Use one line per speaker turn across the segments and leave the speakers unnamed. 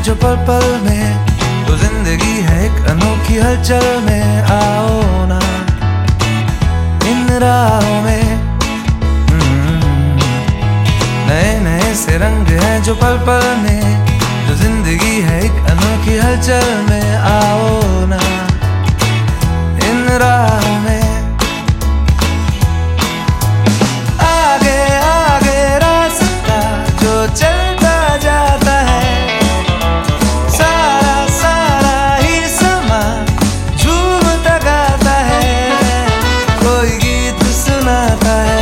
जो पल पल में, तो जिंदगी है एक अनोखी हलचल में। आओ ना इन राहों में, नए नए से रंग हैं जो पल पल में, जो जिंदगी है एक अनोखी हलचल में। आओ ना इन राहों में, आगे आगे रास्ता जो चलता जाता है, सारा सारा ही समा झूमता गाता है, कोई गीत सुनाता है।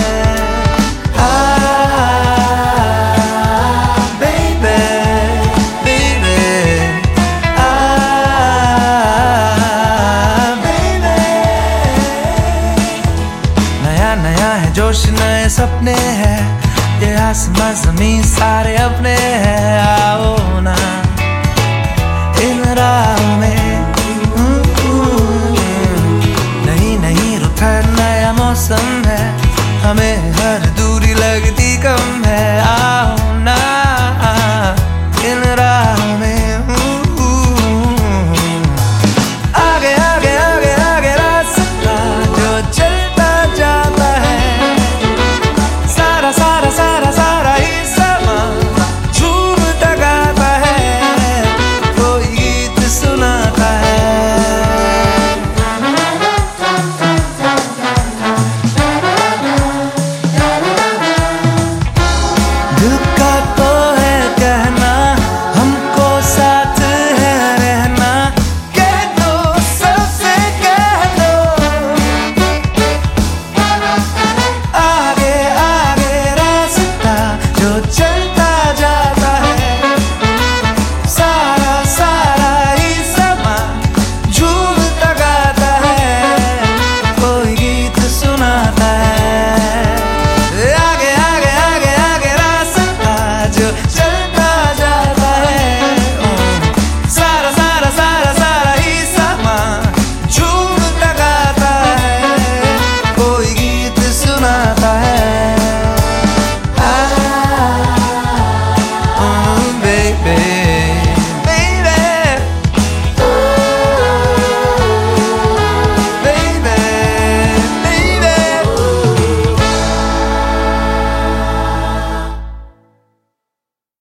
नया है जोश, नए सपने हैं, ये आसमां ज़मीन सारे अपने हैं। आओ ना इन राहों में, नहीं रुत है, नया मौसम है, हमें हर दूरी लगती कम